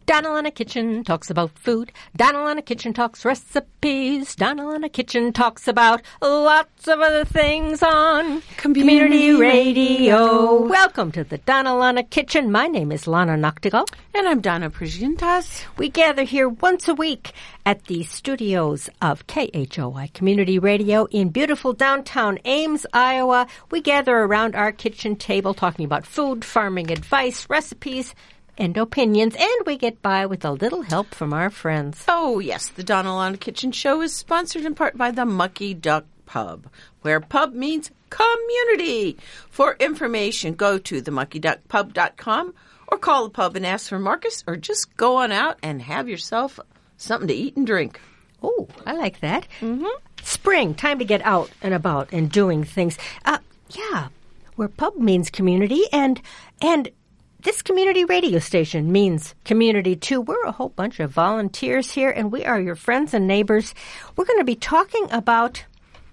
Donald in a Kitchen talks about food. Donald in a Kitchen talks recipes. Donald in a Kitchen talks about lots of other things on Community Radio. Welcome to the Donald in a Kitchen. My name is Lana Noctigal. And I'm Donna Prejentas. We gather here once a week at the studios of KHOI Community Radio in beautiful downtown Ames, Iowa. We gather around our kitchen table talking about food, farming advice, recipes, and opinions, and we get by with a little help from our friends. Oh, yes. The Donald in a Kitchen show is sponsored in part by the Mucky Duck Pub, where pub means community. For information, go to themuckyduckpub.com or call the pub and ask for Marcus, or just go on out and have yourself something to eat and drink. Oh, I like that. Mm-hmm. Spring, time to get out and about and doing things. Yeah, where pub means community, and this community radio station means community, too. We're a whole bunch of volunteers here, and we are your friends and neighbors. We're going to be talking about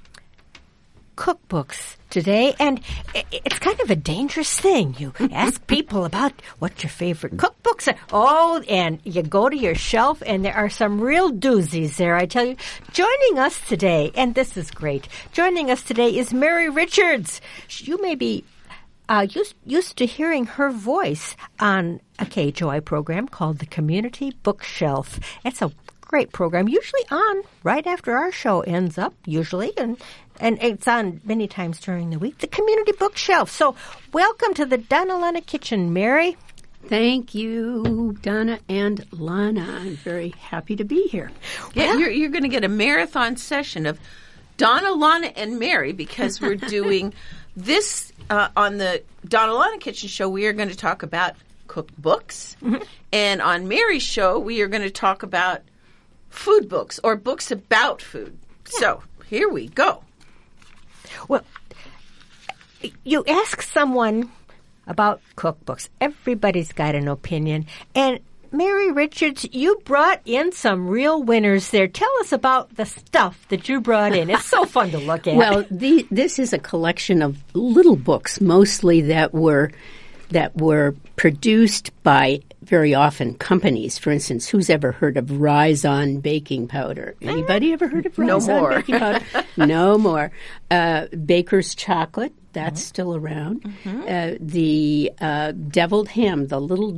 cookbooks today, and it's kind of a dangerous thing. You ask people about what your favorite cookbooks are. Oh, and you go to your shelf, and there are some real doozies there, I tell you. Joining us today, and this is great, joining us today is Mary Richards. You may be used to hearing her voice on a KHOI program called The Community Bookshelf. It's a great program, usually on right after our show ends up, usually, and it's on many times during the week, The Community Bookshelf. So welcome to the Donald in a Kitchen, Mary. Thank you, Donna and Lana. I'm very happy to be here. Yeah, you're going to get a marathon session of Donna, Lana, and Mary, because we're doing this on the Donald in a Kitchen show. We are going to talk about cookbooks, and on Mary's show, we are going to talk about food books or books about food. Yeah. So here we go. Well, you ask someone about cookbooks. Everybody's got an opinion. And Mary Richards, you brought in some real winners there. Tell us about the stuff that you brought in. It's so fun to look at. Well, this is a collection of little books, mostly that were produced by, very often, companies. For instance, who's ever heard of Rise-On baking powder? Anybody ever heard of Rise-On baking powder? No more. Baker's chocolate, that's still around. The deviled ham, the little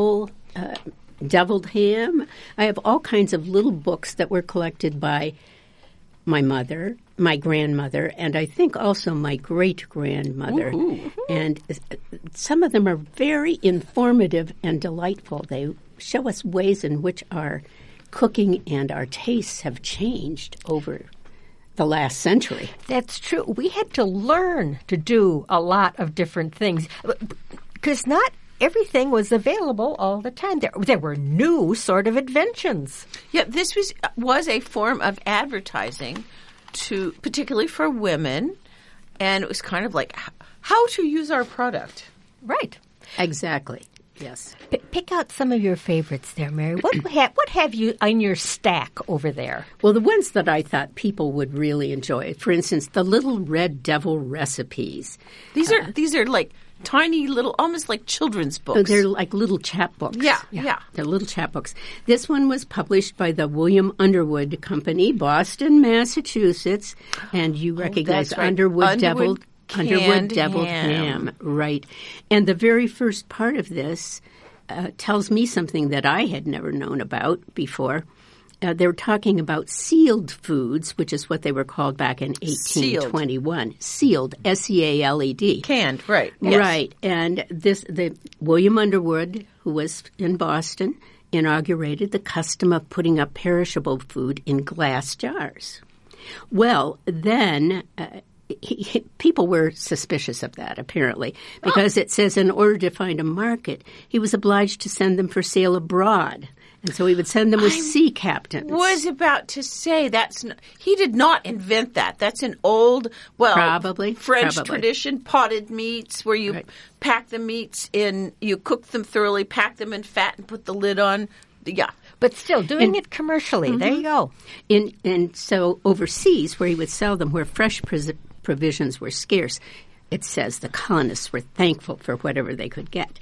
deviled ham. I have all kinds of little books that were collected by my mother, my grandmother, and I think also my great-grandmother. And some of them are very informative and delightful. They show us ways in which our cooking and our tastes have changed over the last century. That's true. We had to learn to do a lot of different things because not everything was available all the time. There were new sort of inventions. Yeah, this was a form of advertising, particularly for women, and it was kind of like how to use our product. Right. Exactly. Yes. Pick out some of your favorites there, Mary. What have you in your stack over there? Well, the ones that I thought people would really enjoy, for instance, the Little Red Devil recipes. These are like tiny little, almost like children's books. They're like little chapbooks. Yeah. They're little chapbooks. This one was published by the William Underwood Company, Boston, Massachusetts, and you recognize Underwood Deviled Ham. Right. And the very first part of this tells me something that I had never known about before. They were talking about sealed foods, which is what they were called back in 1821. Sealed, S-E-A-L-E-D. Canned, right. Yes. Right. And the William Underwood, who was in Boston, inaugurated the custom of putting up perishable food in glass jars. Well, then people were suspicious of that, apparently, because it says in order to find a market, he was obliged to send them for sale abroad. And so he would send them with sea captains. Was about to say he did not invent that. That's an old, French tradition, potted meats, where you pack the meats in, you cook them thoroughly, pack them in fat, and put the lid on. Yeah. But still, doing it commercially. There you go. And so overseas, where he would sell them, where fresh provisions were scarce, it says the colonists were thankful for whatever they could get.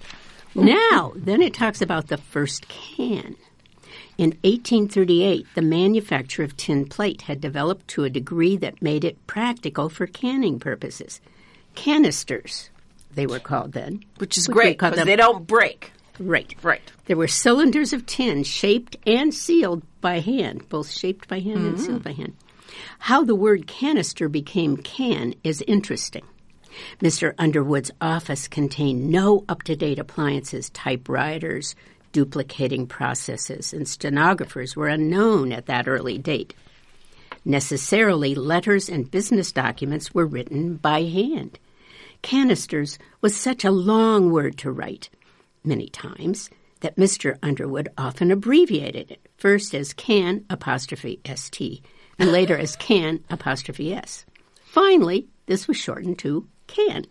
Now, then it talks about the first can. In 1838, the manufacture of tin plate had developed to a degree that made it practical for canning purposes. Canisters, they were called then. Which is great because they don't break. Right. Right. There were cylinders of tin shaped and sealed by hand, both shaped by hand and sealed by hand. How the word canister became can is interesting. Mr. Underwood's office contained no up-to-date appliances, typewriters, duplicating processes, and stenographers were unknown at that early date. Necessarily, letters and business documents were written by hand. Canisters was such a long word to write, many times, that Mr. Underwood often abbreviated it, first as can '*st, and later as can '*s. Finally, this was shortened to can.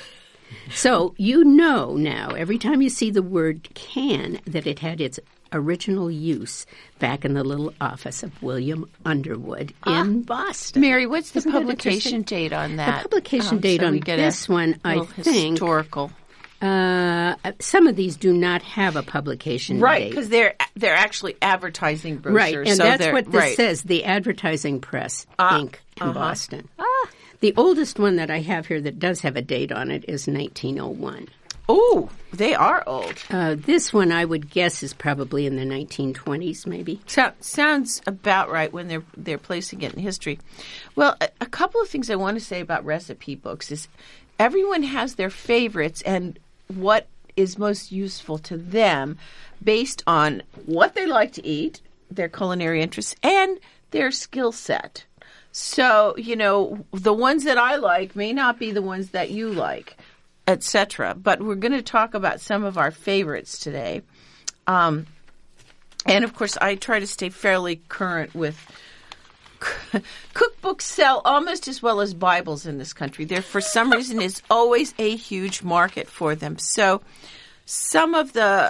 So you know now, every time you see the word can, that it had its original use back in the little office of William Underwood in Boston. Mary, what's the publication date on that? The publication date on this one, I think... historical. Some of these do not have a publication date. Right, because they're actually advertising brochures. Right, and so that's what this says, the Advertising Press, Inc. in Boston. The oldest one that I have here that does have a date on it is 1901. Oh, they are old. This one, I would guess, is probably in the 1920s, maybe. Sounds about right when they're placing it in history. Well, a couple of things I want to say about recipe books is everyone has their favorites and what is most useful to them based on what they like to eat, their culinary interests, and their skill set. So, the ones that I like may not be the ones that you like, etc. But we're going to talk about some of our favorites today. And, of course, I try to stay fairly current with cookbooks sell almost as well as Bibles in this country. There, for some reason, is always a huge market for them. So some of the...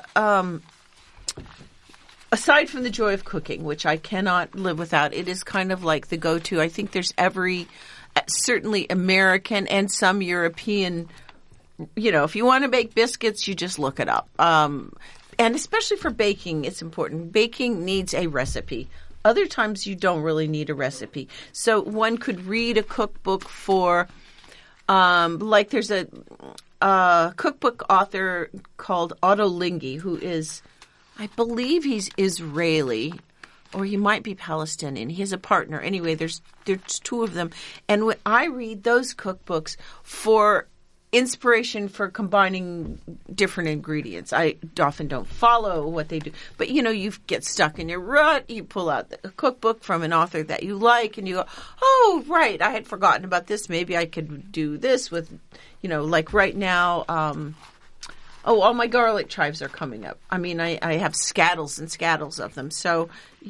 aside from the joy of cooking, which I cannot live without, it is kind of like the go-to. I think there's certainly American and some European, if you want to bake biscuits, you just look it up. And especially for baking, it's important. Baking needs a recipe. Other times you don't really need a recipe. So one could read a cookbook for, there's a cookbook author called Otto Lengi, who is... I believe he's Israeli, or he might be Palestinian. He has a partner. Anyway, there's two of them. And when I read those cookbooks for inspiration for combining different ingredients. I often don't follow what they do. But, you get stuck in your rut. You pull out a cookbook from an author that you like, and you go, oh, right, I had forgotten about this. Maybe I could do this with, like right now, all my garlic chives are coming up. I mean, I have scattles and scattles of them. So,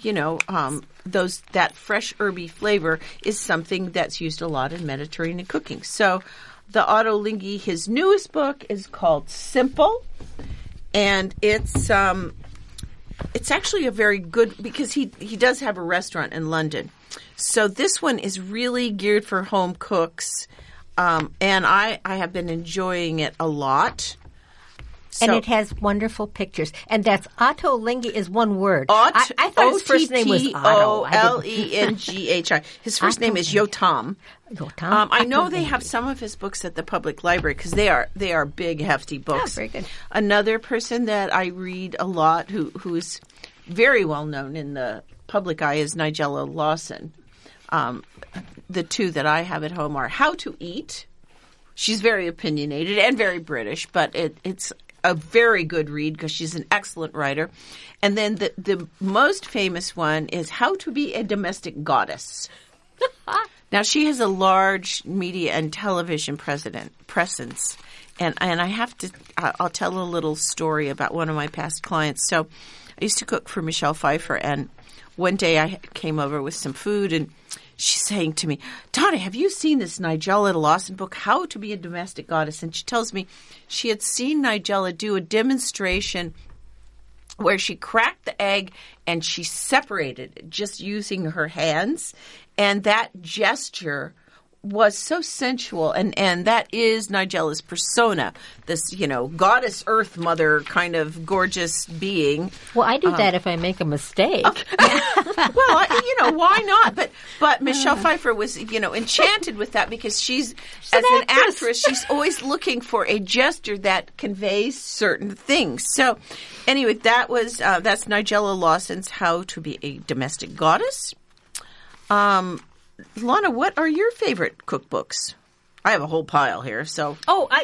that fresh herby flavor is something that's used a lot in Mediterranean cooking. So the Otto Lengi, his newest book is called Simple. And it's actually a very good, because he does have a restaurant in London. So this one is really geared for home cooks. And I have been enjoying it a lot. And it has wonderful pictures. And that's Otto Lengi is one word. I thought his first name was Otto. Otto. His first name is Yotam. Yotam. I know they have some of his books at the public library because they are big, hefty books. Oh, very good. Another person that I read a lot who is very well known in the public eye is Nigella Lawson. The two that I have at home are How to Eat. She's very opinionated and very British, but it's a very good read because she's an excellent writer. And then the most famous one is How to Be a Domestic Goddess. Now, she has a large media and television presence. And I have to – I'll tell a little story about one of my past clients. So I used to cook for Michelle Pfeiffer, and one day I came over with some food, and she's saying to me, Donna, have you seen this Nigella Lawson book, How to Be a Domestic Goddess? And she tells me she had seen Nigella do a demonstration where she cracked the egg and she separated it just using her hands. And that gesture was so sensual, and that is Nigella's persona, this, goddess earth mother kind of gorgeous being. Well, I do that if I make a mistake. Okay. Well, why not? But Michelle Pfeiffer was, enchanted with that because she's as an actress, she's always looking for a gesture that conveys certain things. So anyway, that's Nigella Lawson's How to Be a Domestic Goddess. Lana, what are your favorite cookbooks? I have a whole pile here, so.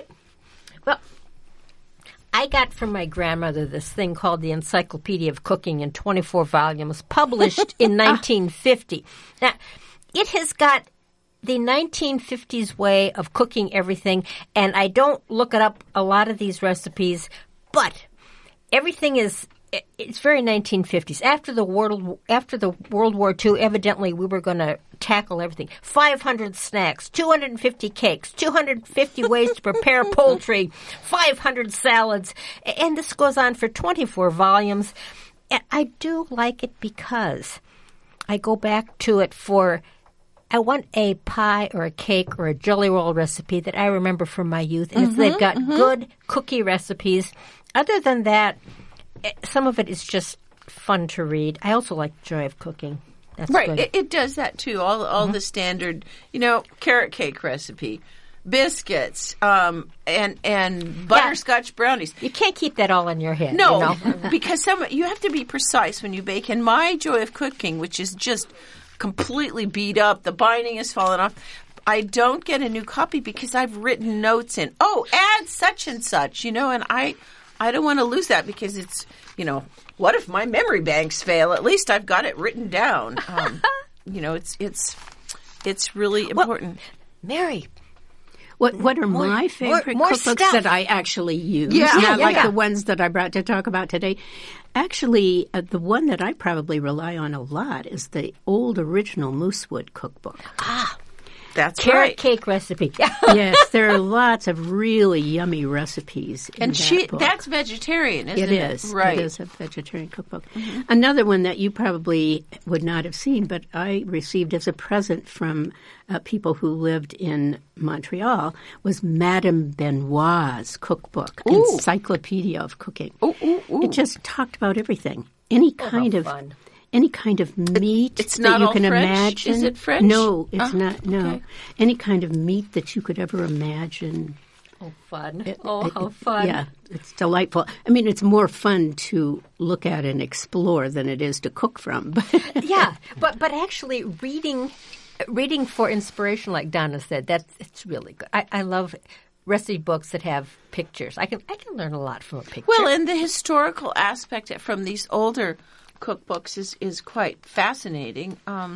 I got from my grandmother this thing called the Encyclopedia of Cooking in 24 volumes, published in 1950. Now, it has got the 1950s way of cooking everything, and I don't look it up a lot of these recipes, but everything is. It's very 1950s. After the World War II, evidently we were going to tackle everything. 500 snacks, 250 cakes, 250 ways to prepare poultry, 500 salads, and this goes on for 24 volumes. And I do like it because I go back to it I want a pie or a cake or a jelly roll recipe that I remember from my youth, and they've got good cookie recipes. Other than that, some of it is just fun to read. I also like Joy of Cooking. That's right. Good. It does that too. All the standard, carrot cake recipe, biscuits, and butterscotch brownies. You can't keep that all in your head. No, because you have to be precise when you bake. And my Joy of Cooking, which is just completely beat up, the binding has fallen off. I don't get a new copy because I've written notes in. Oh, add such and such, and I don't want to lose that because it's, what if my memory banks fail? At least I've got it written down. It's really important. Mary, what are my favorite cookbooks that I actually use? Yeah, like the ones that I brought to talk about today. Actually, the one that I probably rely on a lot is the old original Moosewood cookbook. That's carrot cake recipe. Yes, there are lots of really yummy recipes in that book. That's vegetarian, isn't it? It is. Right. It is a vegetarian cookbook. Mm-hmm. Another one that you probably would not have seen, but I received as a present from people who lived in Montreal, was Madame Benoit's cookbook, Encyclopedia of Cooking. It just talked about everything. Any kind of meat it's that not you all can French? imagine. Is it French? No, it's not. No, okay. Any kind of meat that you could ever imagine. Oh, fun! How fun! Yeah, it's delightful. I mean, it's more fun to look at and explore than it is to cook from. Yeah, but actually reading for inspiration, like Donna said, it's really good. I love recipe books that have pictures. I can learn a lot from a picture. Well, and the historical aspect from these older cookbooks is quite fascinating.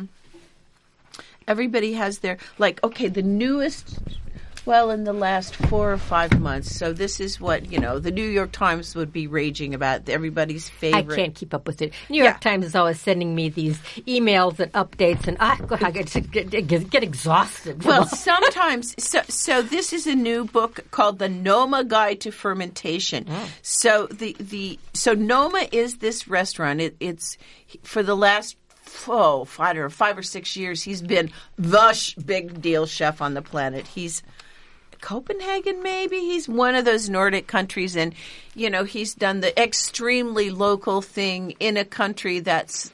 Everybody has their, the newest, in the last 4 or 5 months. So this is what, the New York Times would be raging about, everybody's favorite. I can't keep up with it. New York Times is always sending me these emails and updates, and I get exhausted. Well, sometimes, so this is a new book called The Noma Guide to Fermentation. So so Noma is this restaurant. It's for the last 5 or 6 years, he's been the big deal chef on the planet. He's Copenhagen, maybe. He's one of those Nordic countries, and he's done the extremely local thing in a country that's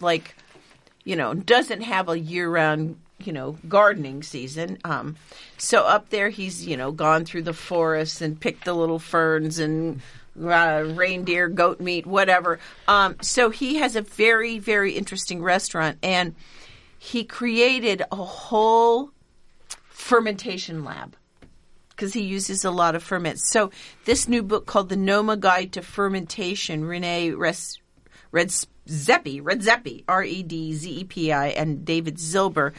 doesn't have a year-round gardening season. So up there, he's gone through the forests and picked the little ferns and reindeer, goat meat, whatever. So he has a very, very interesting restaurant, and he created a whole fermentation lab because he uses a lot of ferments. So this new book called The Noma Guide to Fermentation, Renee Redzepi, Redzepi, and David Zilber,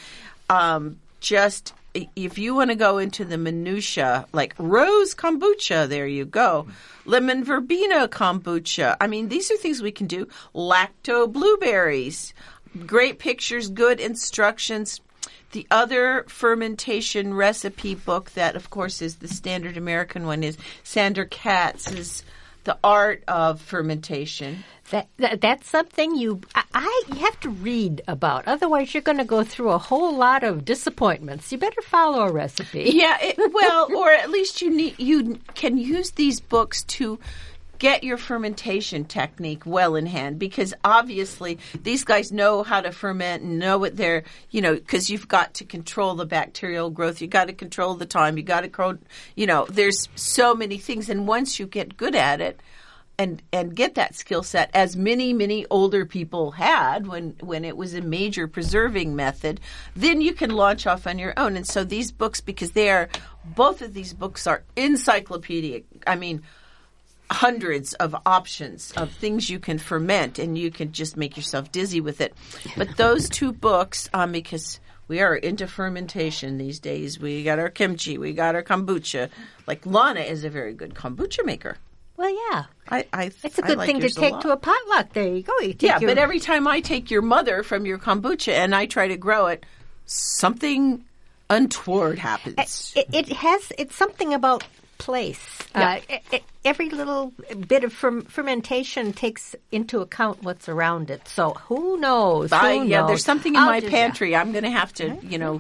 just if you want to go into the minutia, like rose kombucha, there you go. Lemon verbena kombucha. I mean, these are things we can do. Lacto blueberries. Great pictures, good instructions. The other fermentation recipe book that, of course, is the standard American one is Sandra Katz's The Art of Fermentation. That's something you have to read about. Otherwise, you're going to go through a whole lot of disappointments. You better follow a recipe. Yeah, or at least you can use these books to get your fermentation technique well in hand, because obviously these guys know how to ferment and know what they're, because you've got to control the bacterial growth. You got to control the time. You got to, there's so many things. And once you get good at it and get that skill set, as many older people had when it was a major preserving method, then you can launch off on your own. And so these books, because both of these books are encyclopedic. I mean, hundreds of options of things you can ferment, and you can just make yourself dizzy with it. But those two books, because we are into fermentation these days, we got our kimchi, we got our kombucha. Like Lana is a very good kombucha maker. Well, yeah. It's a good thing to take to a potluck. There you go. But every time I take your mother from your kombucha and I try to grow it, something untoward happens. It's something about place. Yeah. Every little bit of fermentation takes into account what's around it. So who knows? Yeah, there's something in my pantry. I'm going to have to,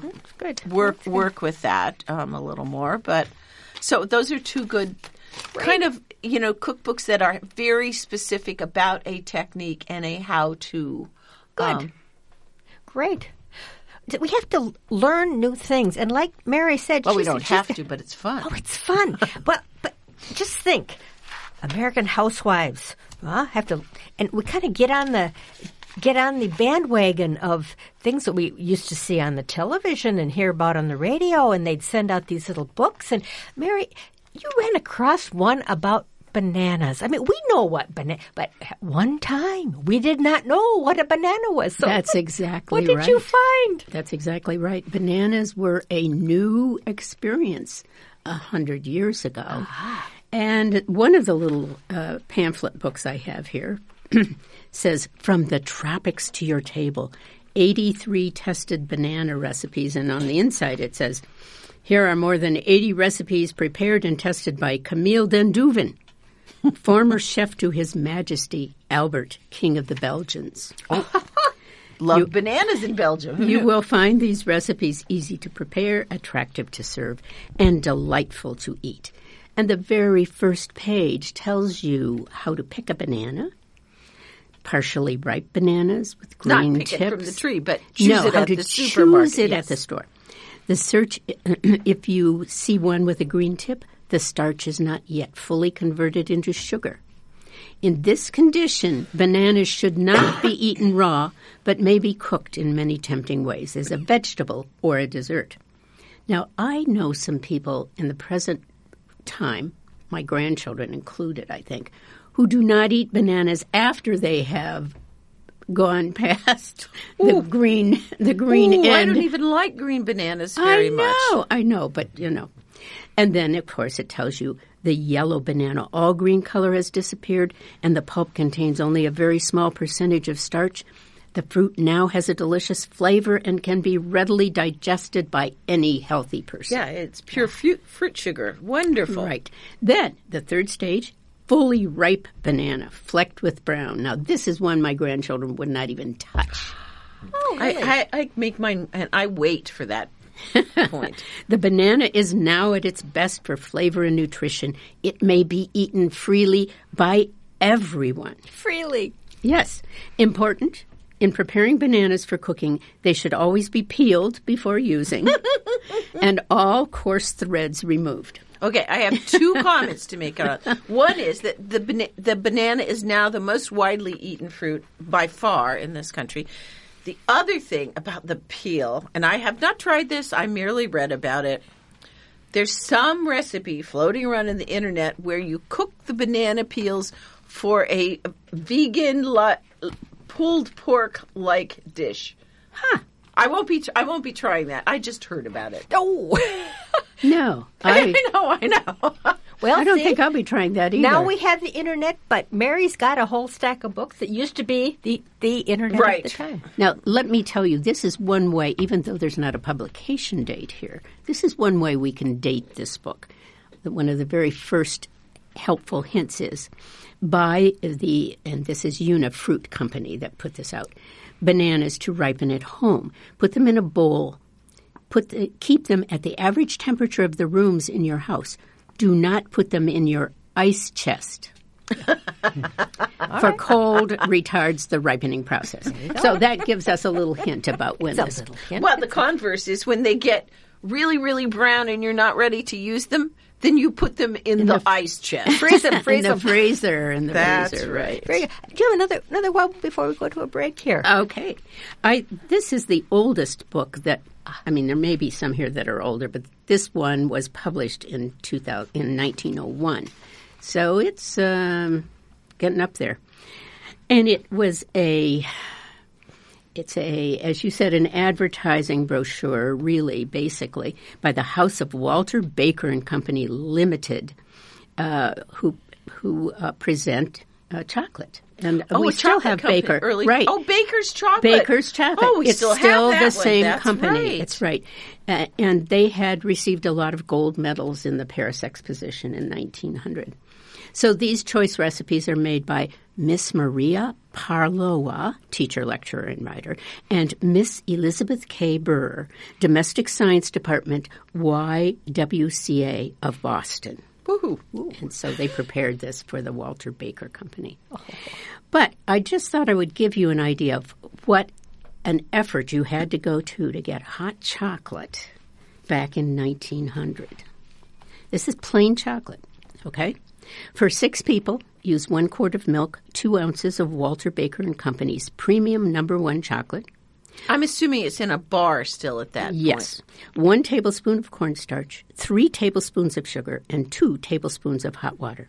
work with that a little more. But so those are two good kind of, cookbooks that are very specific about a technique and a how-to. Good. Great. We have to learn new things. And like Mary said... Well, we don't have to, but it's fun. Oh, it's fun. but just think, American housewives have to... And we kind of get on the bandwagon of things that we used to see on the television and hear about on the radio, and they'd send out these little books. And Mary, you ran across one about bananas. I mean, we know what banana, but at one time we did not know what a banana was. So that's exactly right. What did you find? That's exactly right. Bananas were a new experience 100 years ago. Uh-huh. And one of the little pamphlet books I have here says, "From the tropics to your table, 83 tested banana recipes." And on the inside it says, "Here are more than 80 recipes prepared and tested by Camille den Duven, former chef to His Majesty Albert, King of the Belgians." Love bananas in Belgium. You will find these recipes easy to prepare, attractive to serve, and delightful to eat. And the very first page tells you how to pick a banana, partially ripe bananas with green tips. Not pick it from the tree, but choose it at the supermarket. Choose it at the store. The search, if you see one with a green tip, the starch is not yet fully converted into sugar. In this condition, bananas should not be eaten raw, but may be cooked in many tempting ways as a vegetable or a dessert. Now, I know some people in the present time, my grandchildren included, I think, who do not eat bananas after they have gone past the green end. I don't even like green bananas very much. I know, but And then, of course, it tells you the yellow banana, all green color has disappeared, and the pulp contains only a very small percentage of starch. The fruit now has a delicious flavor and can be readily digested by any healthy person. Yeah, it's pure fruit sugar. Wonderful. Right. Then, the third stage, fully ripe banana, flecked with brown. Now, this is one my grandchildren would not even touch. Oh, really? I make mine, and I wait for that point. The banana is now at its best for flavor and nutrition. It may be eaten freely by everyone. Freely. Yes. Important. In preparing bananas for cooking, they should always be peeled before using and all coarse threads removed. Okay, I have two comments to make on it. One is that the banana is now the most widely eaten fruit by far in this country. The other thing about the peel, and I have not tried this, I merely read about it. There's some recipe floating around in the internet where you cook the banana peels for a vegan pulled pork-like dish. Huh. I won't be trying that. I just heard about it. Oh. No. I know. Well, I don't think I'll be trying that either. Now we have the internet, but Mary's got a whole stack of books that used to be the internet at the time. Now, let me tell you, this is one way, even though there's not a publication date here, this is one way we can date this book. One of the very first helpful hints is buy and this is Una Fruit Company that put this out, bananas to ripen at home. Put them in a bowl. Keep them at the average temperature of the rooms in your house. Do not put them in your ice chest. For cold retards the ripening process. So that gives us a little hint about when this. Well, the converse is when they get really, really brown and you're not ready to use them, then you put them in the ice chest. Freeze them. In the freezer. That's right. Very good. Do you have another one before we go to a break here? Okay. This is the oldest book that, there may be some here that are older, but this one was published in 1901. So it's getting up there. And it was it's as you said, an advertising brochure, really, basically, by the House of Walter Baker and Company Limited, who present chocolate. And we still have Baker. Right. Oh, Baker's Chocolate. Baker's Chocolate. Oh, we still have that the same That's company. Right. It's right. And they had received a lot of gold medals in the Paris Exposition in 1900. So these choice recipes are made by Miss Maria Parloa, teacher, lecturer, and writer, and Miss Elizabeth K. Burr, Domestic Science Department, YWCA of Boston. Woo-hoo. And so they prepared this for the Walter Baker Company. Oh. But I just thought I would give you an idea of what an effort you had to go to get hot chocolate back in 1900. This is plain chocolate, okay? For 6 people, use 1 quart of milk, 2 ounces of Walter Baker & Company's premium No. 1 chocolate. I'm assuming it's in a bar still at that point. Yes. 1 tablespoon of cornstarch, 3 tablespoons of sugar, and 2 tablespoons of hot water.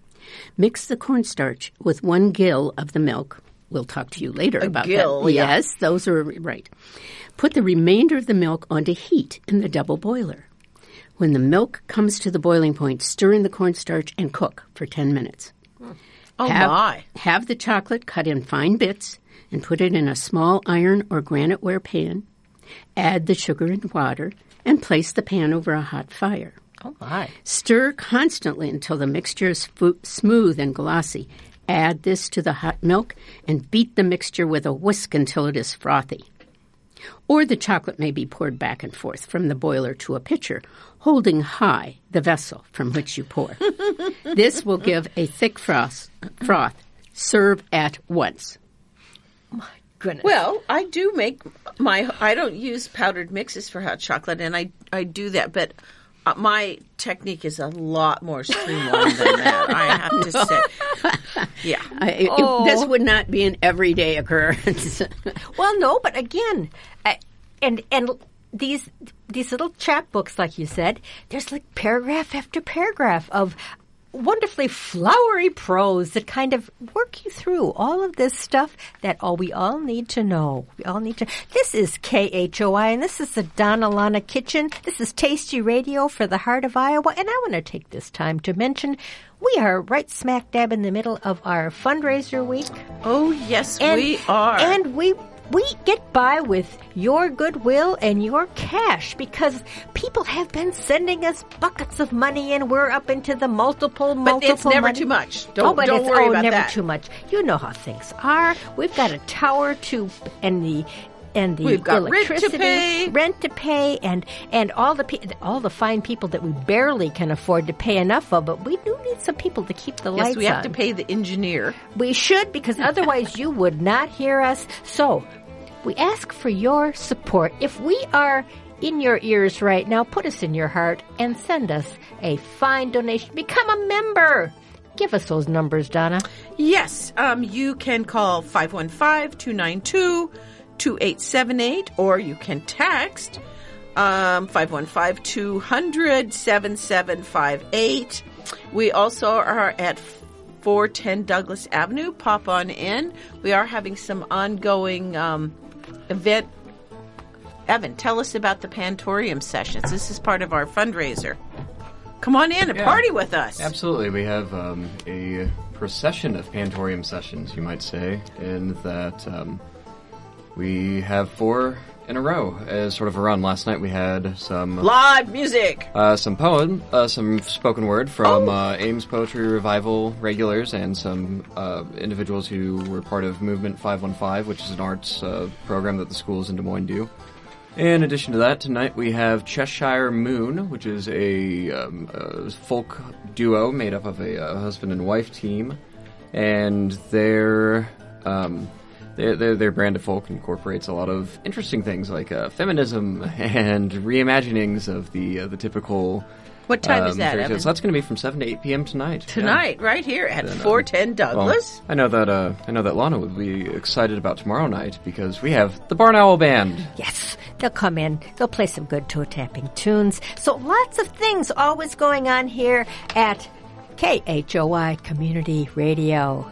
Mix the cornstarch with 1 gill of the milk. We'll talk to you later about gill, that. Yeah. Yes, those are right. Put the remainder of the milk onto heat in the double boiler. When the milk comes to the boiling point, stir in the cornstarch and cook for 10 minutes. Oh, my. Have the chocolate cut in fine bits and put it in a small iron or graniteware pan. Add the sugar and water and place the pan over a hot fire. Oh, my. Stir constantly until the mixture is smooth and glossy. Add this to the hot milk and beat the mixture with a whisk until it is frothy. Or the chocolate may be poured back and forth from the boiler to a pitcher, holding high the vessel from which you pour. This will give a thick froth. Serve at once. My goodness. Well, I do make I don't use powdered mixes for hot chocolate, and I do that, but my technique is a lot more streamlined than that, I have to say. Yeah. This would not be an everyday occurrence. Well, no, but again, and these little chapbooks, like you said, there's like paragraph after paragraph of wonderfully flowery prose that kind of work you through all of this stuff that we all need to know. This is KHOI, and this is the Donna Lana Kitchen. This is Tasty Radio for the heart of Iowa, and I want to take this time to mention we are right smack dab in the middle of our fundraiser week. Oh, yes, we are. And we get by with your goodwill and your cash because people have been sending us buckets of money and we're up into the multiple But it's never money. Too much. Don't worry about never that. Too much. You know how things are. We've got a tower to and the we've got electricity, rent to pay, and all the fine people that we barely can afford to pay enough of. But we do need some people to keep the lights on. Yes, we have to pay the engineer. We should, because otherwise you would not hear us. So we ask for your support. If we are in your ears right now, put us in your heart and send us a fine donation. Become a member. Give us those numbers, Donna. Yes, you can call 515-292-2878, or you can text 515-200-7758. We also are at 410 Douglas Avenue. Pop on in. We are having some ongoing event. Evan, tell us about the Pantorium sessions. This is part of our fundraiser. Come on in and party with us. Absolutely. We have a procession of Pantorium sessions, you might say, in that We have 4 in a row as sort of a run. Last night we had some live music, some poem, some spoken word from Ames Poetry Revival regulars and some individuals who were part of Movement 515, which is an arts program that the schools in Des Moines do. In addition to that, tonight we have Cheshire Moon, which is a folk duo made up of a husband and wife team, and their brand of folk incorporates a lot of interesting things like feminism and reimaginings of the typical. What time is that, Evan? So that's going to be from 7 to 8 p.m. tonight. Tonight, right here at 410 Douglas. Well, I know that Lana would be excited about tomorrow night because we have the Barn Owl Band. Yes, they'll come in. They'll play some good toe-tapping tunes. So lots of things always going on here at KHOI Community Radio.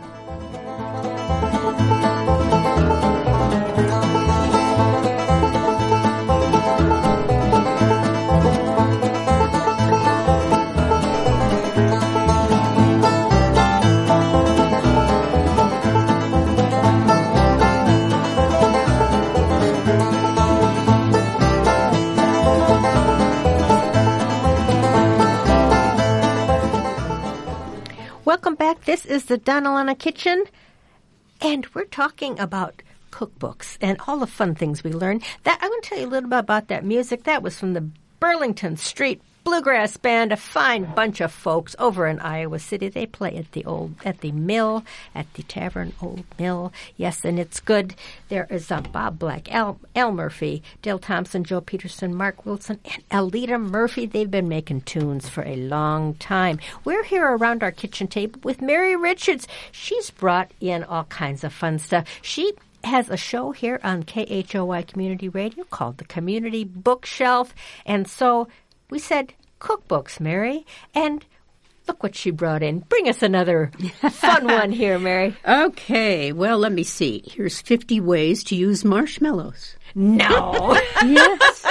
Welcome back. This is the Donna Lana Kitchen, and we're talking about cookbooks and all the fun things we learn. That I want to tell you a little bit about that music. That was from the Burlington Street Bluegrass Band, a fine bunch of folks over in Iowa City. They play at the mill, at the Tavern Old Mill. Yes, and it's good. There is Bob Black, Al Murphy, Dale Thompson, Joe Peterson, Mark Wilson, and Alita Murphy. They've been making tunes for a long time. We're here around our kitchen table with Mary Richards. She's brought in all kinds of fun stuff. She has a show here on KHOI Community Radio called The Community Bookshelf, and so we said cookbooks, Mary, and look what she brought in. Bring us another fun one here, Mary. Okay, well, let me see. Here's 50 ways to use marshmallows. No. Yes.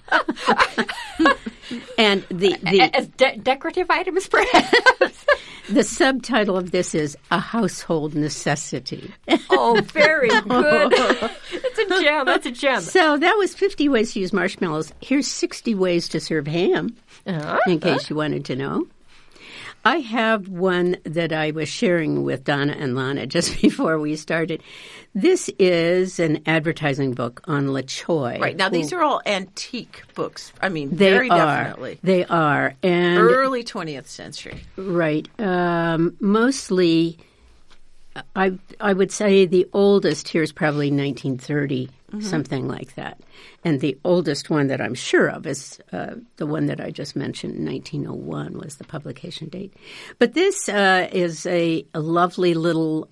And as decorative items, perhaps. The subtitle of this is A Household Necessity. Oh, very good. It's a gem. That's a gem. So that was 50 ways to use marshmallows. Here's 60 ways to serve ham, in case you wanted to know. I have one that I was sharing with Donna and Lana just before we started. This is an advertising book on La Choy. Right. Now, these are all antique books. I mean, very definitely. They are. And early 20th century. Right. Mostly, I would say the oldest here is probably 1930, something like that. And the oldest one that I'm sure of is the one that I just mentioned, 1901 was the publication date. But this is a lovely little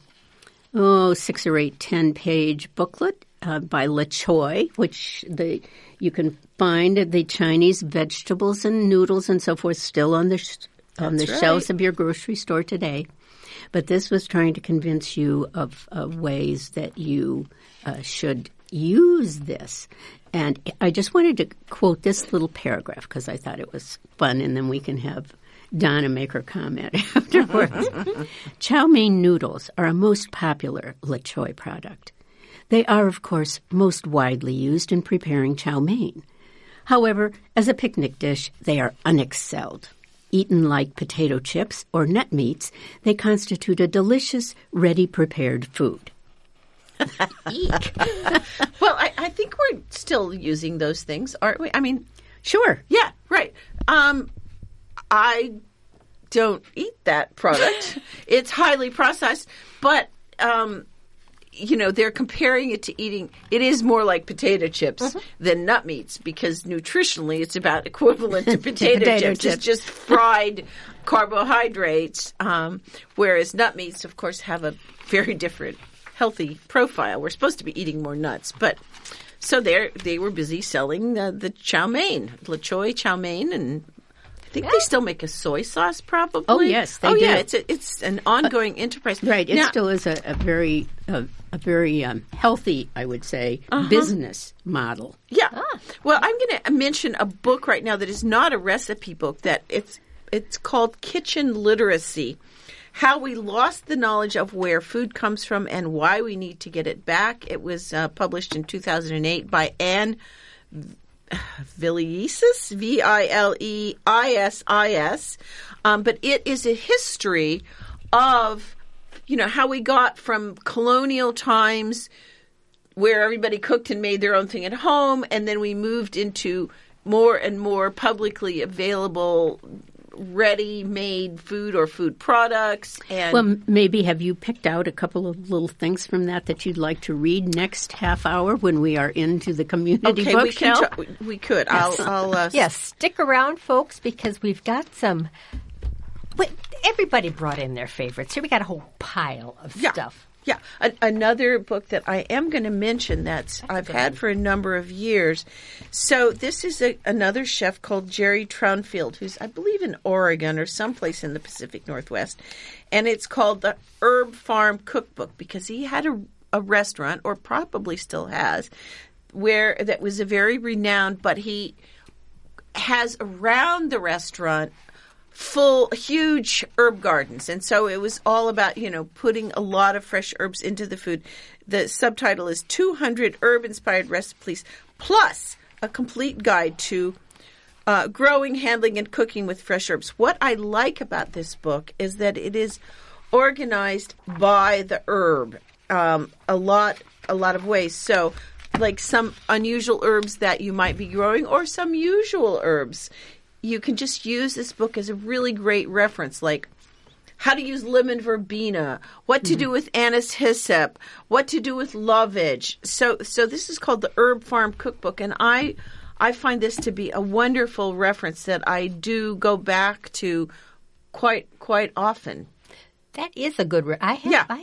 6 or 8, 10-page booklet by La Choy, which you can find the Chinese vegetables and noodles and so forth still on the shelves of your grocery store today. But this was trying to convince you of ways that you should use this. And I just wanted to quote this little paragraph because I thought it was fun, and then we can have Donna make her comment afterwards. Chow mein noodles are a most popular La Choy product. They are, of course, most widely used in preparing chow mein. However, as a picnic dish, they are unexcelled. Eaten like potato chips or nut meats, they constitute a delicious, ready-prepared food. Eek. Well, I think we're still using those things, aren't we? I mean, sure. Yeah, right. I don't eat that product. It's highly processed, but they're comparing it to eating. It is more like potato chips than nut meats because nutritionally it's about equivalent to potato chips. It's just fried carbohydrates, whereas nut meats, of course, have a very different healthy profile. We're supposed to be eating more nuts, but so they were busy selling the chow mein, La Choy chow mein, and I think they still make a soy sauce, probably. Oh yes, they do. Yeah, it's an ongoing enterprise. Right, it still is a very healthy, I would say, business model. Yeah. Well, I'm going to mention a book right now that is not a recipe book. That it's called Kitchen Literacy. How We Lost the Knowledge of Where Food Comes From and Why We Need to Get It Back. It was published in 2008 by Anne Villesis, Vileisis. But it is a history of, how we got from colonial times where everybody cooked and made their own thing at home, and then we moved into more and more publicly available ready-made food or food products. And well, maybe have you picked out a couple of little things from that you'd like to read next half hour when we are into the community bookshelf? We could. Yes. I'll yes, stick around, folks, because we've got some. Everybody brought in their favorites. Here we got a whole pile of stuff. Yeah, another book that I am going to mention that I've had for a number of years. So this is another chef called Jerry Trounfield, who's, I believe, in Oregon or someplace in the Pacific Northwest. And it's called the Herb Farm Cookbook because he had a restaurant, or probably still has, that was a very renowned, but he has around the restaurant huge herb gardens. And so it was all about, putting a lot of fresh herbs into the food. The subtitle is 200 Herb-Inspired Recipes, plus a complete guide to growing, handling, and cooking with fresh herbs. What I like about this book is that it is organized by the herb a lot of ways. So like some unusual herbs that you might be growing or some usual herbs. You can just use this book as a really great reference, like how to use lemon verbena, what to do with anise hyssop, what to do with lovage. So this is called the Herb Farm Cookbook, and I find this to be a wonderful reference that I do go back to quite often. That is a good. I've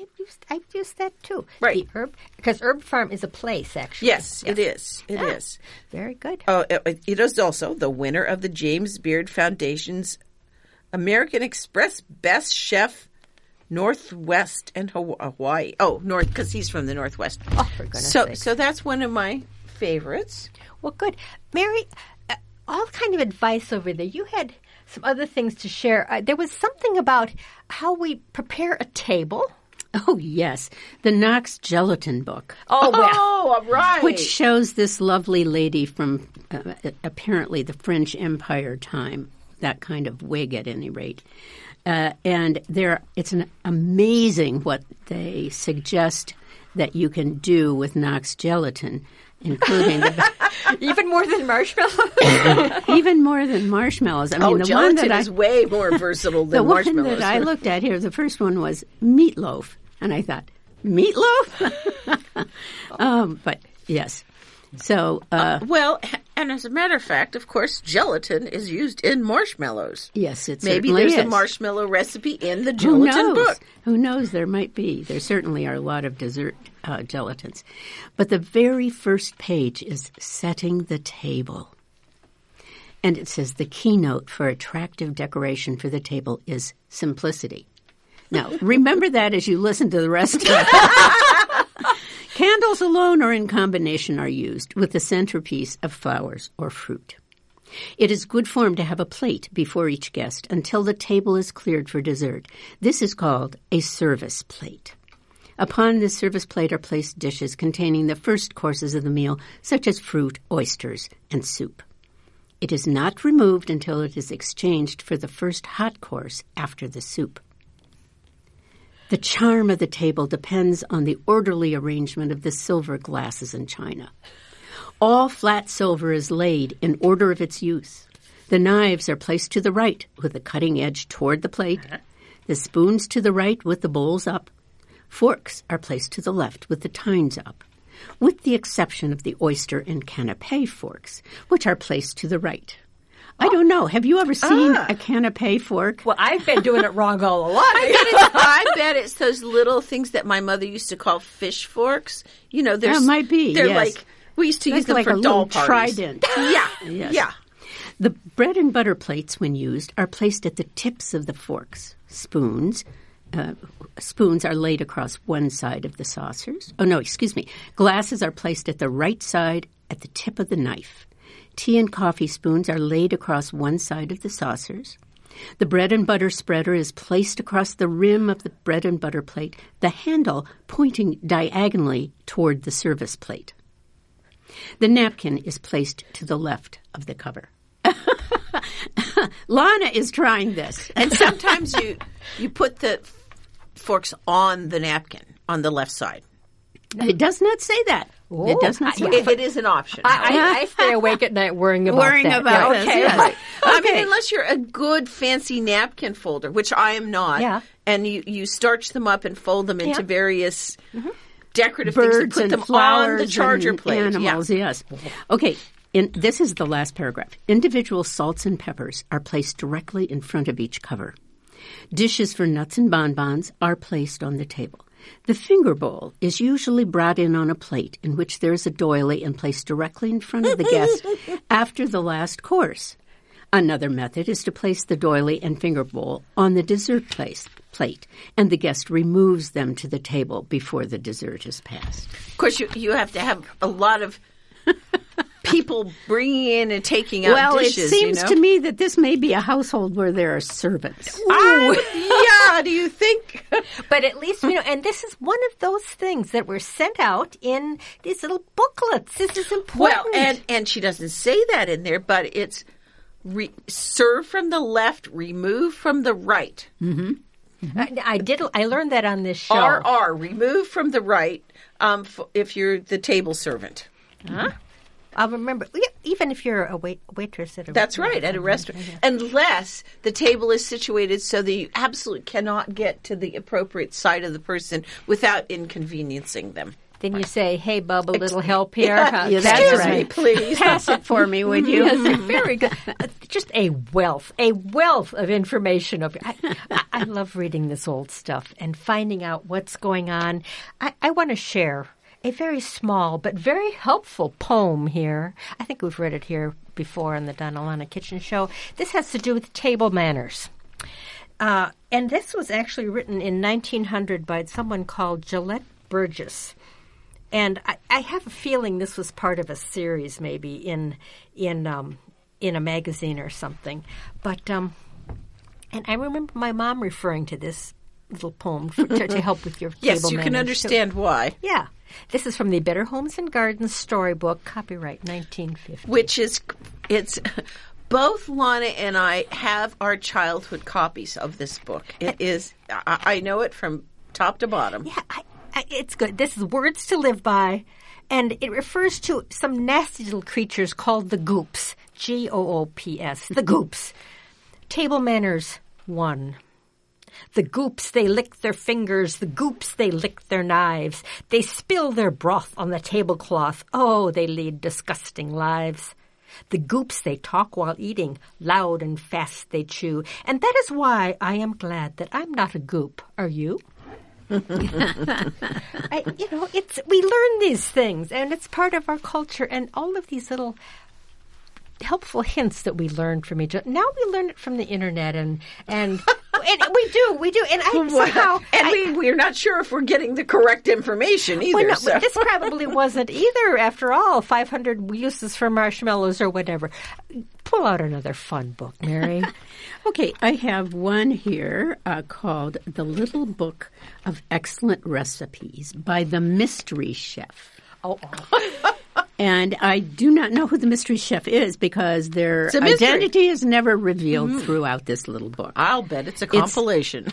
used that too. Right, the herb, because Herb Farm is a place, actually. Yes. It is. It is very good. It is also the winner of the James Beard Foundation's American Express Best Chef Northwest and Hawaii. Oh, North, because he's from the Northwest. Oh, for goodness sake. So that's one of my favorites. Well, good, Mary. All kind of advice over there. You had some other things to share. There was something about how we prepare a table. Oh, yes. The Knox Gelatin book. Oh, well. All right. Which shows this lovely lady from apparently the French Empire time, that kind of wig at any rate. And it's amazing what they suggest that you can do with Knox Gelatin, including even more than marshmallows. Even more than marshmallows. I mean, the gelatin one that is way more versatile than marshmallows. The one that I looked at here, the first one was meatloaf, and I thought, meatloaf? But yes. So, and as a matter of fact, of course, gelatin is used in marshmallows. Yes, it maybe certainly there's is. a marshmallow recipe in the gelatin book. Who knows? There might be. There certainly are a lot of dessert gelatins. But the very first page is setting the table. And it says the keynote for attractive decoration for the table is simplicity. Now, remember that as you listen to the rest of it. Candles alone or in combination are used with the centerpiece of flowers or fruit. It is good form to have a plate before each guest until the table is cleared for dessert. This is called a service plate. Upon this service plate are placed dishes containing the first courses of the meal, such as fruit, oysters, and soup. It is not removed until it is exchanged for the first hot course after the soup. The charm of the table depends on the orderly arrangement of the silver glasses and china. All flat silver is laid in order of its use. The knives are placed to the right with the cutting edge toward the plate, the spoons to the right with the bowls up. Forks are placed to the left with the tines up, with the exception of the oyster and canapé forks, which are placed to the right. I don't know. Have you ever seen a canapé fork? Well, I've been doing it wrong all along. I bet it's those little things that my mother used to call fish forks. You know, that might be. They're yes. like we used to use them like for a doll little parties. Trident. Yeah, yes. Yeah. The bread and butter plates, when used, are placed at the tips of the forks. Spoons are laid across one side of the saucers. Oh, no, excuse me. Glasses are placed at the right side at the tip of the knife. Tea and coffee spoons are laid across one side of the saucers. The bread and butter spreader is placed across the rim of the bread and butter plate, the handle pointing diagonally toward the service plate. The napkin is placed to the left of the cover. Lana is trying this. And sometimes you put the forks on the napkin on the left side. It does not say that. Ooh. It does not say that. It is an option. I stay awake at night worrying about this. Okay. Yes. I mean, unless you're a good fancy napkin folder, which I am not. Yeah. And you starch them up and fold them into various decorative Birds things to put and them flowers on the charger and plate. Animals, yes. Okay. This is the last paragraph. Individual salts and peppers are placed directly in front of each cover. Dishes for nuts and bonbons are placed on the table. The finger bowl is usually brought in on a plate in which there is a doily and placed directly in front of the guest after the last course. Another method is to place the doily and finger bowl on the dessert plate, and the guest removes them to the table before the dessert is passed. Of course, you have to have a lot of people bringing in and taking out dishes. Well, it seems to me that this may be a household where there are servants. Yeah, do you think? But at least, and this is one of those things that were sent out in these little booklets. This is important. Well, and she doesn't say that in there, but it's serve from the left, remove from the right. Mm-hmm. I learned that on this show. RR, remove from the right if you're the table servant. Huh? I'll remember, even if you're a waitress at a That's right, at a restaurant. Unless the table is situated so that you absolutely cannot get to the appropriate side of the person without inconveniencing them. Then you say, hey, bub, a little help here. Yes, Excuse me, please. Pass it for me, would you? Yes, very good. Just a wealth of information. I love reading this old stuff and finding out what's going on. I want to share a very small but very helpful poem here. I think we've read it here before on the Donna Lana Kitchen Show. This has to do with table manners. And this was actually written in 1900 by someone called Gillette Burgess. And I have a feeling this was part of a series maybe in a magazine or something. But and I remember my mom referring to this little poem to help with your table manners. Yes, you can understand why. Yeah. This is from the Better Homes and Gardens Storybook, copyright 1950. Which is, it's both Lana and I have our childhood copies of this book. It is, I know it from top to bottom. Yeah, it's good. This is Words to Live By, and it refers to some nasty little creatures called the Goops, Goops, the Goops. Table Manners 1. The Goops, they lick their fingers. The Goops, they lick their knives. They spill their broth on the tablecloth. Oh, they lead disgusting lives. The Goops, they talk while eating. Loud and fast they chew. And that is why I am glad that I'm not a Goop. Are you? We learn these things, and it's part of our culture, and all of these little helpful hints that we learned from each other. Now we learn it from the internet, and we do, and we're not sure if we're getting the correct information either. Well, no, so. This probably wasn't either. After all, 500 uses for marshmallows or whatever. Pull out another fun book, Mary. Okay, I have one here called The Little Book of Excellent Recipes by the Mystery Chef. Oh. And I do not know who the mystery chef is because their identity is never revealed throughout this little book. I'll bet it's a compilation.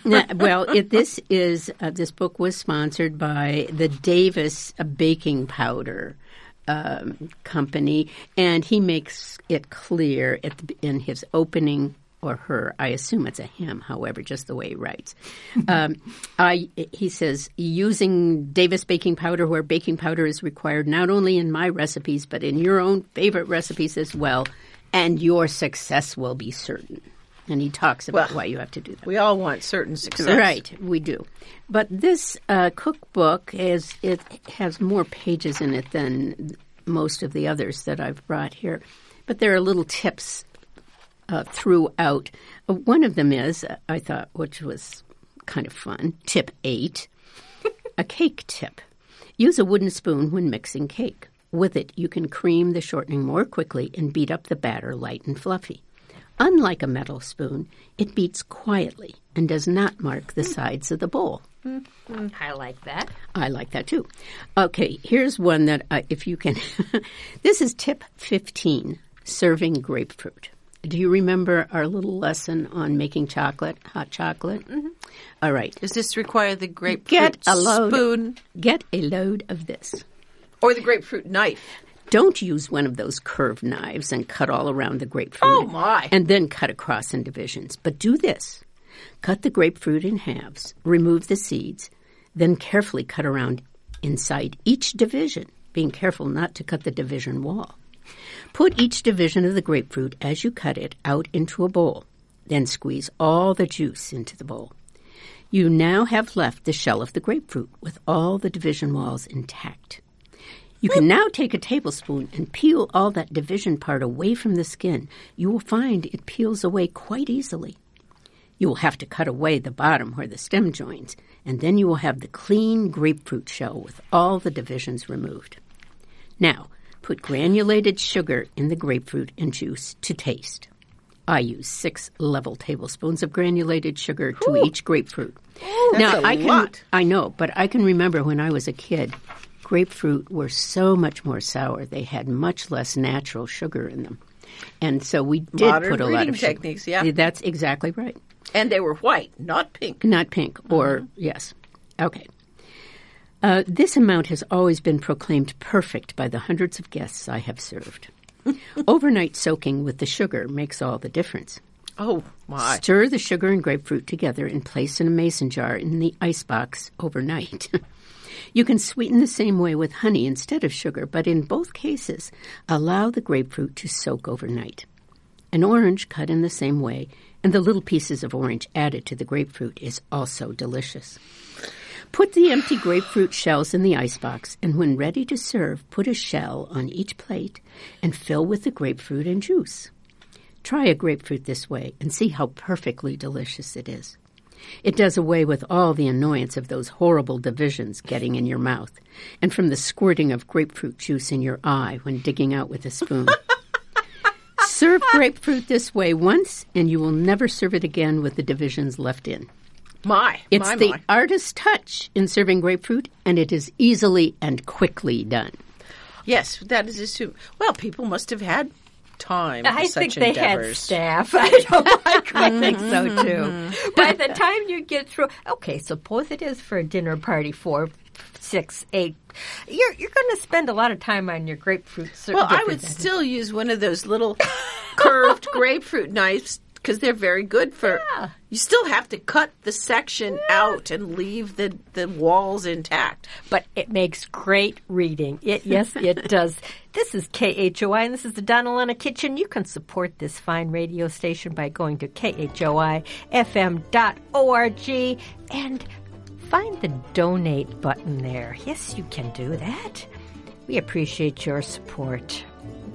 This book was sponsored by the Davis Baking Powder company, and he makes it clear in his opening, or her, I assume it's a him, however, just the way he writes. He says, using Davis baking powder where baking powder is required not only in my recipes, but in your own favorite recipes as well, and your success will be certain. And he talks about why you have to do that. We all want certain success. Right, we do. But this cookbook, it has more pages in it than most of the others that I've brought here. But there are little tips throughout. One of them is, I thought, which was kind of fun, tip 8, a cake tip. Use a wooden spoon when mixing cake. With it, you can cream the shortening more quickly and beat up the batter light and fluffy. Unlike a metal spoon, it beats quietly and does not mark the sides of the bowl. I like that. I like that too. Okay, here's one that if you can... This is tip 15, serving grapefruit. Do you remember our little lesson on making chocolate, hot chocolate? Mm-hmm. All right. Does this require the grapefruit spoon? Get a load of this. Or the grapefruit knife. Don't use one of those curved knives and cut all around the grapefruit. Oh, my. And then cut across in divisions. But do this. Cut the grapefruit in halves, remove the seeds, then carefully cut around inside each division, being careful not to cut the division wall. Put each division of the grapefruit as you cut it out into a bowl. Then squeeze all the juice into the bowl. You now have left the shell of the grapefruit with all the division walls intact. You can now take a tablespoon and peel all that division part away from the skin. You will find it peels away quite easily. You will have to cut away the bottom where the stem joins, and then you will have the clean grapefruit shell with all the divisions removed. Now, put granulated sugar in the grapefruit and juice to taste. I use 6 level tablespoons of granulated sugar to each grapefruit. That's a lot. I know, but I can remember when I was a kid, grapefruit were so much more sour. They had much less natural sugar in them. And so we did put a lot of sugar. Techniques, yeah. That's exactly right. And they were white, not pink. Not pink, or yes. Okay. This amount has always been proclaimed perfect by the hundreds of guests I have served. Overnight soaking with the sugar makes all the difference. Oh, my. Stir the sugar and grapefruit together and place in a mason jar in the icebox overnight. You can sweeten the same way with honey instead of sugar, but in both cases, allow the grapefruit to soak overnight. An orange cut in the same way and the little pieces of orange added to the grapefruit is also delicious. Put the empty grapefruit shells in the icebox, and when ready to serve, put a shell on each plate and fill with the grapefruit and juice. Try a grapefruit this way and see how perfectly delicious it is. It does away with all the annoyance of those horrible divisions getting in your mouth and from the squirting of grapefruit juice in your eye when digging out with a spoon. Serve grapefruit this way once, and you will never serve it again with the divisions left in. It's the artist's touch in serving grapefruit, and it is easily and quickly done. Yes, that is assumed. Well, people must have had time I for such think they endeavors. had staff. I think so, too. By the time you get through... Okay, suppose it is for a dinner party, 4, 6, 8... You're going to spend a lot of time on your grapefruit. Well, I would still use one of those little curved grapefruit knives because they're very good for... Yeah. You still have to cut the section out and leave the walls intact. But it makes great reading. Yes, it does. This is KHOI, and this is the Donna Lana Kitchen. You can support this fine radio station by going to khoifm.org and find the donate button there. Yes, you can do that. We appreciate your support.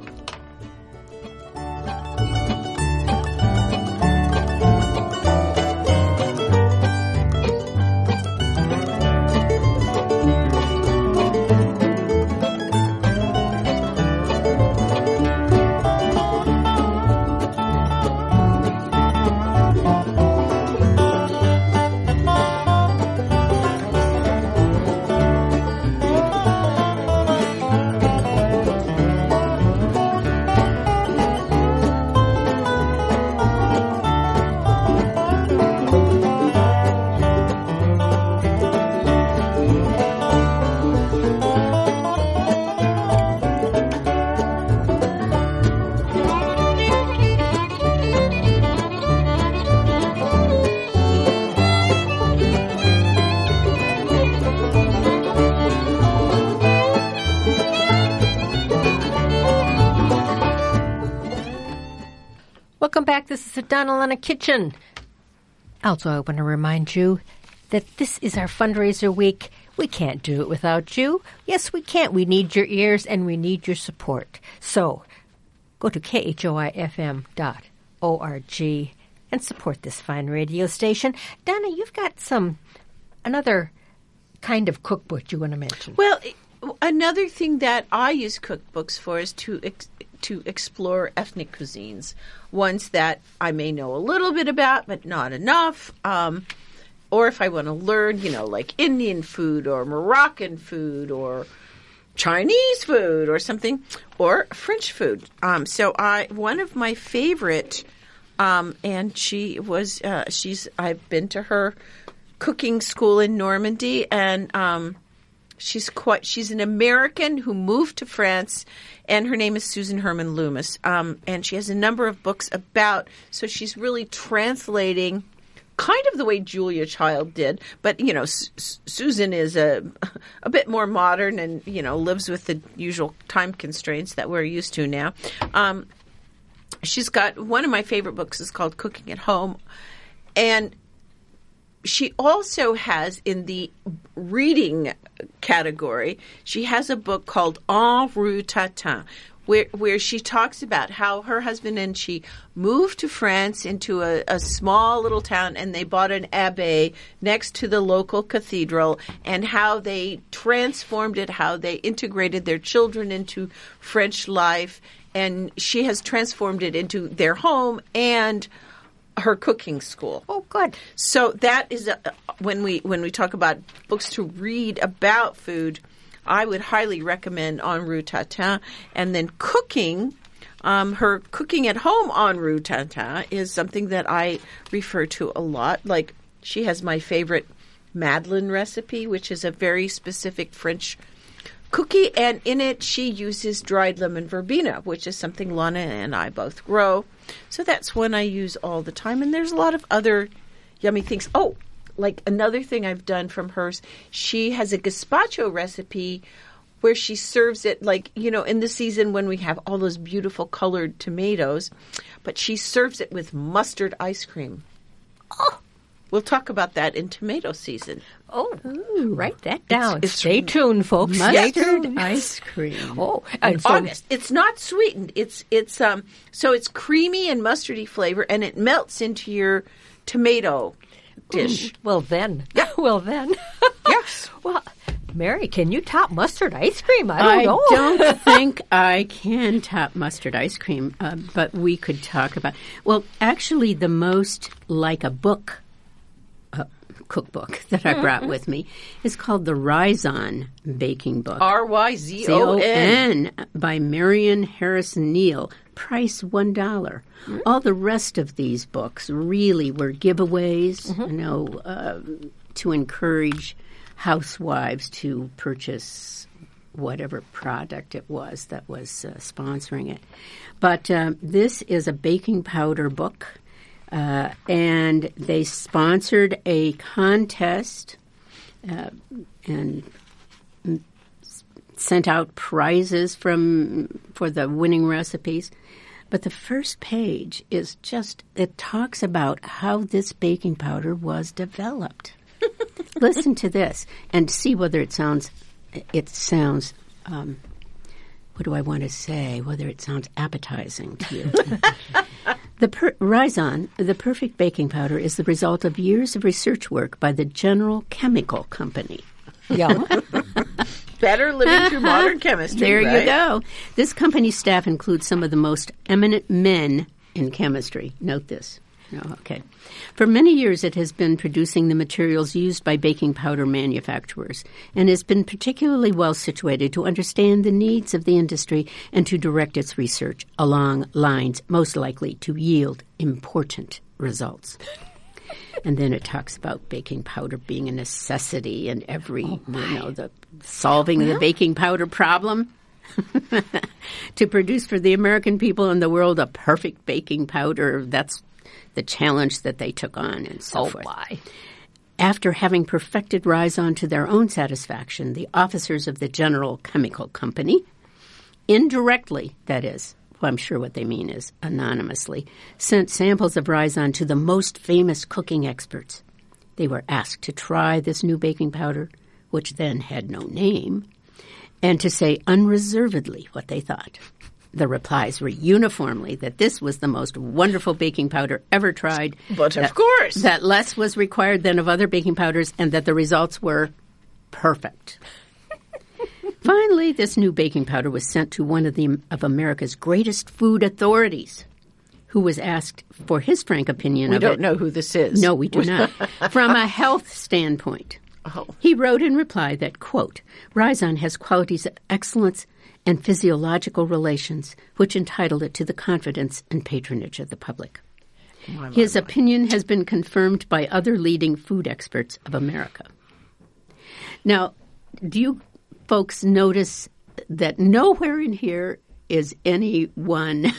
Welcome back. This is the Donna Lana Kitchen. Also, I want to remind you that this is our fundraiser week. We can't do it without you. Yes, we can't. We need your ears and we need your support. So, go to khoifm.org and support this fine radio station. Donna, you've got another kind of cookbook you want to mention. Well, another thing that I use cookbooks for is to to explore ethnic cuisines, ones that I may know a little bit about, but not enough. Or if I want to learn, like Indian food or Moroccan food or Chinese food or something, or French food. One of my favorite, and I've been to her cooking school in Normandy, and she's an American who moved to France, and her name is Susan Herman Loomis, and she has a number of books so she's really translating kind of the way Julia Child did, but Susan is a bit more modern and lives with the usual time constraints that we're used to now. She's got one of my favorite books is called Cooking at Home, and she also has, in the reading category, she has a book called En Rue Tatin, where she talks about how her husband and she moved to France into a small little town, and they bought an abbey next to the local cathedral, and how they transformed it, how they integrated their children into French life, and she has transformed it into their home and her cooking school. Oh, good. So that is when we talk about books to read about food, I would highly recommend En Rue Tatin. And then cooking, her Cooking at Home En Rue Tatin is something that I refer to a lot. Like, she has my favorite Madeleine recipe, which is a very specific French cookie, and in it she uses dried lemon verbena, which is something Lana and I both grow. So that's one I use all the time. And there's a lot of other yummy things. Oh, like another thing I've done from hers, she has a gazpacho recipe where she serves it in the season when we have all those beautiful colored tomatoes, but she serves it with mustard ice cream. Oh, we'll talk about that in tomato season. Oh, write that down. Stay tuned, folks. Mustard ice cream. Oh, and August. It's not sweetened. It's so it's creamy and mustardy flavor, and it melts into your tomato dish. Well then. Yes. Well, Mary, can you top mustard ice cream? I don't know. I don't think I can top mustard ice cream, but we could talk about. Well, actually, the most like a book cookbook that I brought with me is called the Ryzon Baking Book. Ryzon by Marion Harrison Neal. Price $1. All the rest of these books really were giveaways, to encourage housewives to purchase whatever product it was that was sponsoring it. But this is a baking powder book, and they sponsored a contest and sent out prizes for the winning recipes. But the first page is it talks about how this baking powder was developed. Listen to this and see whether it sounds, what do I want to say, whether it sounds appetizing to you. Ryzon, the perfect baking powder, is the result of years of research work by the General Chemical Company. Yeah. Better living through modern chemistry. There you go. This company's staff includes some of the most eminent men in chemistry. Note this. Oh, okay. For many years, it has been producing the materials used by baking powder manufacturers and has been particularly well situated to understand the needs of the industry and to direct its research along lines most likely to yield important results. And then it talks about baking powder being a necessity in solving the baking powder problem. To produce for the American people and the world a perfect baking powder, that's the challenge that they took on and so forth. Why? After having perfected Ryzon to their own satisfaction, the officers of the General Chemical Company, indirectly, that is, well, I'm sure what they mean is anonymously, sent samples of Ryzon to the most famous cooking experts. They were asked to try this new baking powder, which then had no name, and to say unreservedly what they thought. The replies were uniformly that this was the most wonderful baking powder ever tried. But of course. That less was required than of other baking powders and that the results were perfect. Finally, this new baking powder was sent to one of America's greatest food authorities, who was asked for his frank opinion of it. We don't know who this is. No, we do not. From a health standpoint. Oh. He wrote in reply that, quote, Rizon has qualities of excellence and physiological relations, which entitled it to the confidence and patronage of the public. His opinion has been confirmed by other leading food experts of America. Now, do you folks notice that nowhere in here is anyone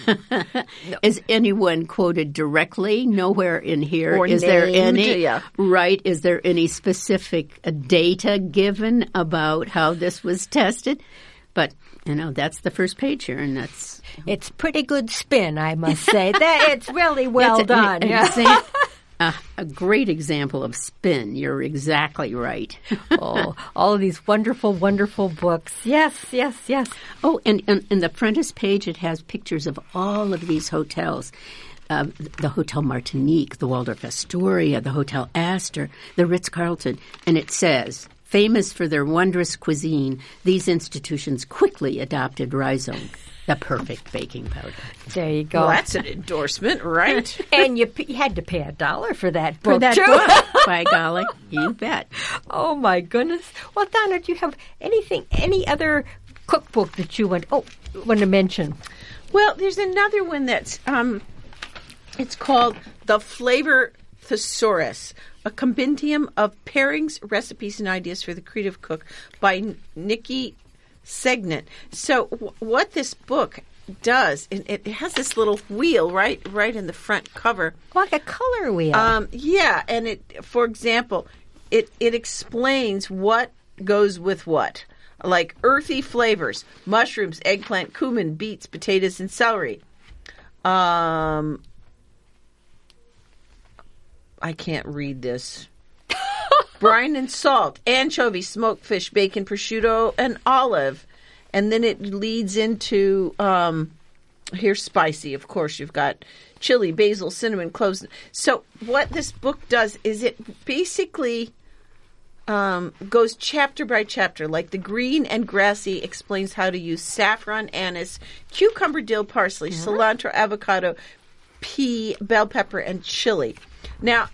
quoted directly? Nowhere in here or is named, there any yeah. right? Is there any specific data given about how this was tested? But that's the first page here, and it's pretty good spin, I must say. That it's really well done. A great example of spin. You're exactly right. Oh, all of these wonderful, wonderful books. Yes. Oh, and in the frontispiece page, it has pictures of all of these hotels. The Hotel Martinique, the Waldorf Astoria, the Hotel Astor, the Ritz-Carlton. And it says, famous for their wondrous cuisine, these institutions quickly adopted Rizon, the perfect baking powder. There you go. Well, that's an endorsement, right? And you had to pay $1 for that book, for that too. book, by golly. You bet. Oh, my goodness. Well, Donna, do you have any other cookbook that you want to mention? Well, there's another one that's, it's called The Flavor Thesaurus, a compendium of pairings, recipes, and ideas for the creative cook by Nikki Segnant. So what this book does, it has this little wheel right in the front cover. Like a color wheel. Yeah, and it, for example, it explains what goes with what. Like earthy flavors, mushrooms, eggplant, cumin, beets, potatoes, and celery. I can't read this. Brine and salt, anchovy, smoked fish, bacon, prosciutto, and olive. And then it leads into, here's spicy, of course. You've got chili, basil, cinnamon, cloves. So what this book does is it basically goes chapter by chapter. Like the green and grassy explains how to use saffron, anise, cucumber, dill, parsley, cilantro, avocado, pea, bell pepper, and chili. Now,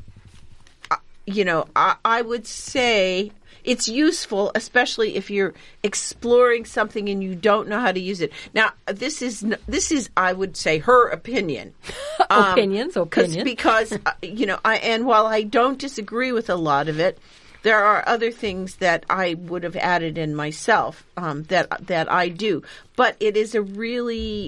I would say it's useful, especially if you're exploring something and you don't know how to use it. Now, this is I would say, her opinion. Opinions. Because while I don't disagree with a lot of it, there are other things that I would have added in myself that I do. But it is a really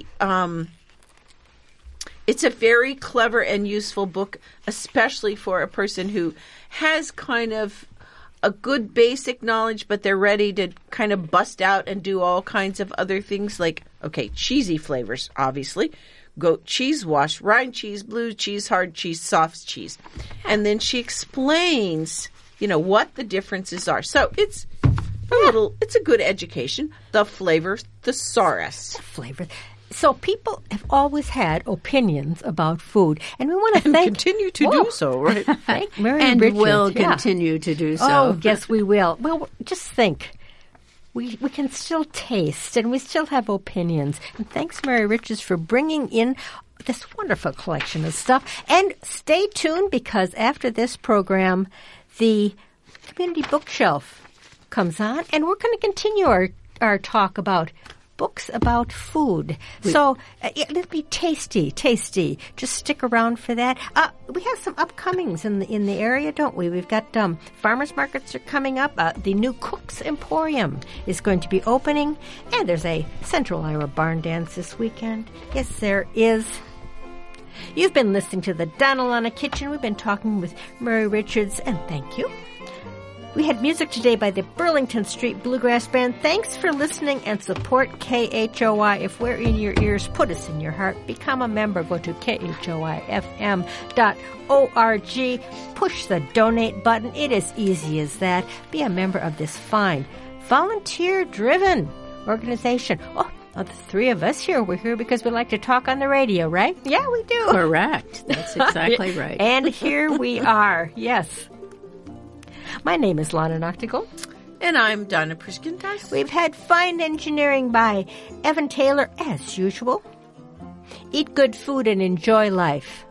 it's a very clever and useful book, especially for a person who has kind of a good basic knowledge, but they're ready to kind of bust out and do all kinds of other things like, cheesy flavors, obviously. Goat cheese wash, rind cheese, blue cheese, hard cheese, soft cheese. And then she explains, what the differences are. So it's it's a good education. The Flavor Thesaurus. So people have always had opinions about food, and we want to continue to do so, right? Thank Mary and Richards. will continue to do so. Oh, yes, we will. Well, just think. We can still taste, and we still have opinions. And thanks, Mary Richards, for bringing in this wonderful collection of stuff. And stay tuned, because after this program, the Community Bookshelf comes on, and we're going to continue our talk about books about food. So it'll be tasty. Just stick around for that. We have some upcomings in the area, don't we? We've got farmers markets are coming up. The new Cook's Emporium is going to be opening, and there's a Central Iowa barn dance this weekend. Yes, there is. You've been listening to the Donna Lana Kitchen. We've been talking with Mary Richards, and thank you. We had music today by the Burlington Street Bluegrass Band. Thanks for listening, and support KHOI. If we're in your ears, put us in your heart. Become a member. Go to KHOIFM.org. Push the donate button. It is easy as that. Be a member of this fine, volunteer-driven organization. Oh, the three of us here, we're here because we like to talk on the radio, right? Yeah, we do. Correct. That's exactly right. And here we are. Yes. My name is Lana Noctigal. And I'm Donna Priskintas. We've had fine engineering by Evan Taylor, as usual. Eat good food and enjoy life.